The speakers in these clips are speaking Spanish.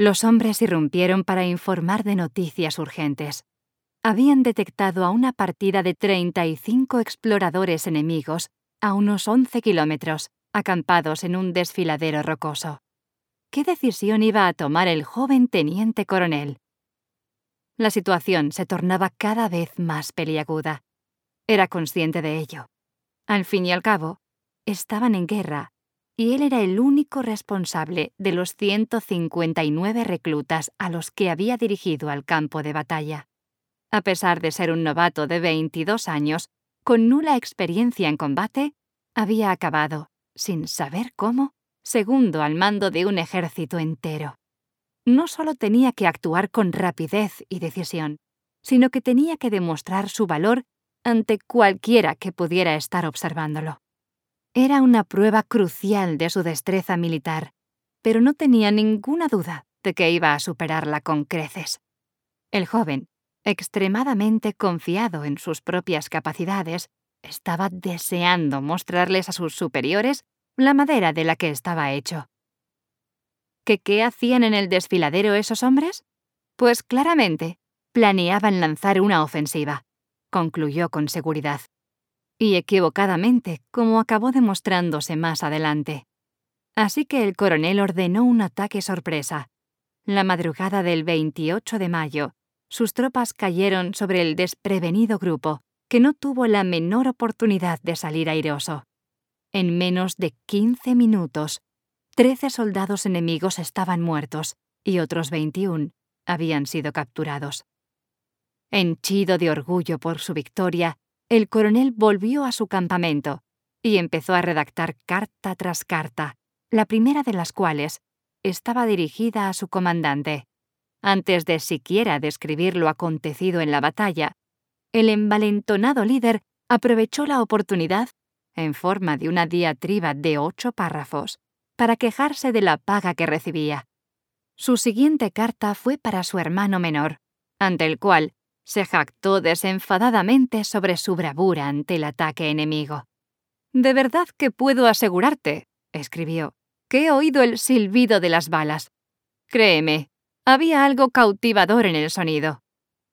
Los hombres irrumpieron para informar de noticias urgentes. Habían detectado a una partida de 35 exploradores enemigos a unos 11 kilómetros, acampados en un desfiladero rocoso. ¿Qué decisión iba a tomar el joven teniente coronel? La situación se tornaba cada vez más peliaguda. Era consciente de ello. Al fin y al cabo, estaban en guerra, y él era el único responsable de los 159 reclutas a los que había dirigido al campo de batalla. A pesar de ser un novato de 22 años, con nula experiencia en combate, había acabado, sin saber cómo, segundo al mando de un ejército entero. No solo tenía que actuar con rapidez y decisión, sino que tenía que demostrar su valor ante cualquiera que pudiera estar observándolo. Era una prueba crucial de su destreza militar, pero no tenía ninguna duda de que iba a superarla con creces. El joven, extremadamente confiado en sus propias capacidades, estaba deseando mostrarles a sus superiores la madera de la que estaba hecho. ¿Qué hacían en el desfiladero esos hombres? Pues claramente, planeaban lanzar una ofensiva, concluyó con seguridad. Y equivocadamente, como acabó demostrándose más adelante. Así que el coronel ordenó un ataque sorpresa. La madrugada del 28 de mayo, sus tropas cayeron sobre el desprevenido grupo, que no tuvo la menor oportunidad de salir airoso. En menos de 15 minutos, 13 soldados enemigos estaban muertos y otros 21 habían sido capturados. Henchido de orgullo por su victoria, el coronel volvió a su campamento y empezó a redactar carta tras carta, la primera de las cuales estaba dirigida a su comandante. Antes de siquiera describir lo acontecido en la batalla, el envalentonado líder aprovechó la oportunidad, en forma de una diatriba de 8 párrafos, para quejarse de la paga que recibía. Su siguiente carta fue para su hermano menor, ante el cual se jactó desenfadadamente sobre su bravura ante el ataque enemigo. «De verdad que puedo asegurarte», escribió, «que he oído el silbido de las balas. Créeme, había algo cautivador en el sonido».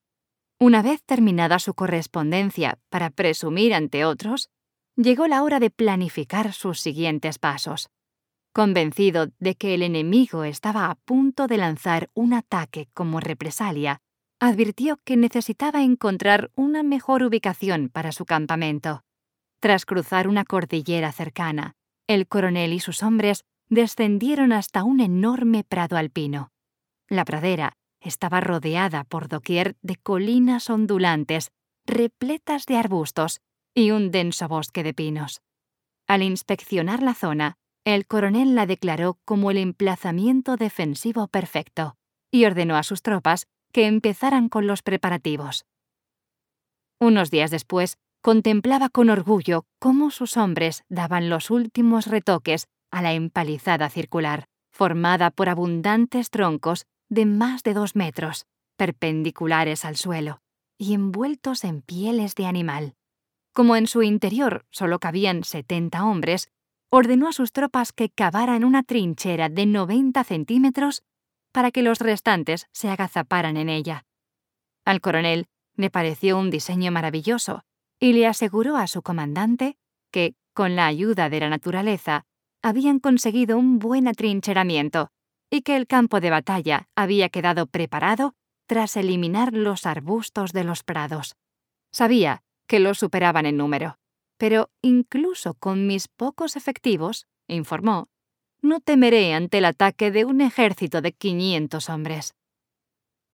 Una vez terminada su correspondencia para presumir ante otros, llegó la hora de planificar sus siguientes pasos. Convencido de que el enemigo estaba a punto de lanzar un ataque como represalia, advirtió que necesitaba encontrar una mejor ubicación para su campamento. Tras cruzar una cordillera cercana, el coronel y sus hombres descendieron hasta un enorme prado alpino. La pradera estaba rodeada por doquier de colinas ondulantes, repletas de arbustos y un denso bosque de pinos. Al inspeccionar la zona, el coronel la declaró como el emplazamiento defensivo perfecto y ordenó a sus tropas que empezaran con los preparativos. Unos días después, contemplaba con orgullo cómo sus hombres daban los últimos retoques a la empalizada circular, formada por abundantes troncos de más de 2 metros, perpendiculares al suelo y envueltos en pieles de animal. Como en su interior solo cabían 70 hombres, ordenó a sus tropas que cavaran una trinchera de 90 centímetros para que los restantes se agazaparan en ella. Al coronel le pareció un diseño maravilloso y le aseguró a su comandante que, con la ayuda de la naturaleza, habían conseguido un buen atrincheramiento y que el campo de batalla había quedado preparado tras eliminar los arbustos de los prados. Sabía que los superaban en número, pero incluso con mis pocos efectivos, informó, no temeré ante el ataque de un ejército de 500 hombres.